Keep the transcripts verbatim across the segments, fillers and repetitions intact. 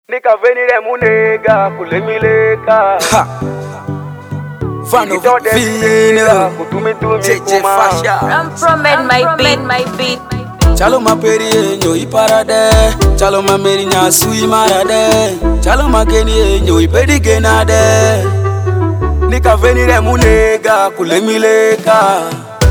Nika venire munega kulemileka Ha Vano Vina J J Fasha I'm from it, my beat, my beat. Chalo maperi enyo iparade Chalo mameri nyasui marade Chalo makeni enyo ipedi genade Nika venire munega kulemileka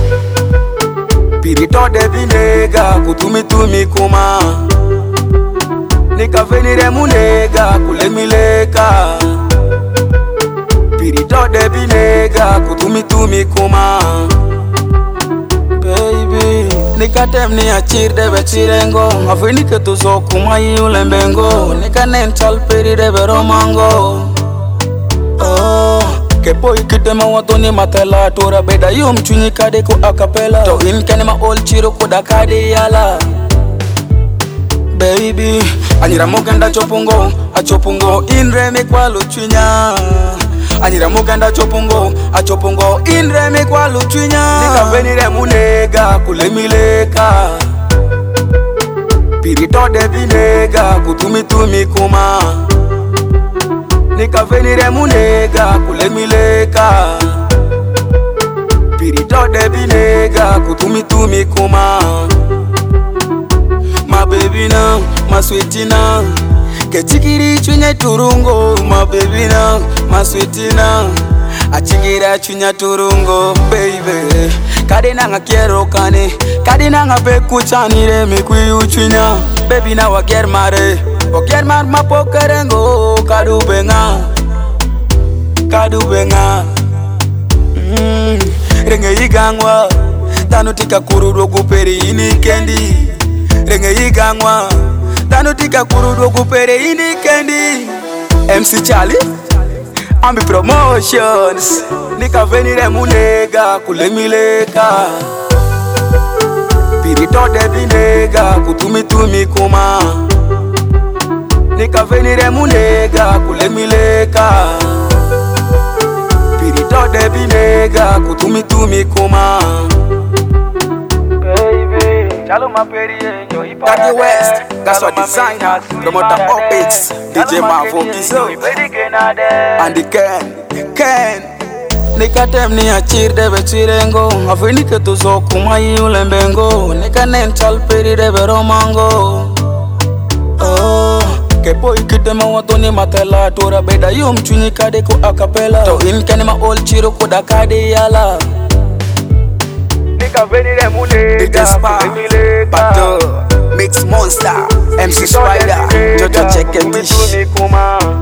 Pirito de binega kutumitumi kuma Nika venire munega kulemileka Pirito de binega kutumitumi kuma Baby Nika tem ni achir de bechirengo Afini ke tuzo kuma yulembengo Nika nenchal peri de beromango Oh Ke boy kite ma wato ni matela Tora beda yum chunyi kade ko acapella To in kene ma ol chiro ko da kade yala Baby Anira moganda chopungo Achopungo inre me kwa luchunya Anira moganda chopungo Achopungo inre me kwa luchunya Nika venire munega kulemileka Pirito de binega kutumitumi kuma Nika venire munega kulemileka Pirito de binega kutumitumi kuma My baby now, my sweetie now Kechikiri chunya turungo My baby now, my sweetie now Achikira chunya turungo Baby Kade nanga kiero kane Kade nanga peku chanire Mikwi uchunya Baby now I get mare O get mar mapokerengo Kadu benga Kadu benga mm. Renge igangwa Tano tika kururo kuperi ini kendi Renge igangwa Tano tika kururo kuperi ini kendi M C Charlie Ambi Promotions Nika venire munega kulemileka Pirito de binega kutumitumi kuma Nika venire munega kulemileka Pirito de binega kutumitumi kuma Baby Chalo maperi enyo iparade Kanye West That's our designer Promoter Opits D J Mavo Kizo And the Ken Ken Nika tem ni achir de bechirengo Afini ke tuzo kuma yulembengo Nika nenchal peri de beromango Oh Ke boy kite ma wato ni matela Tora beda yum chunyi kade ko acapella To in kene ma ol chiro ko da kade yala Nika venire munega D J Spa Bato Mix Monster M C Spider Jojo check it dish kutumitumi kuma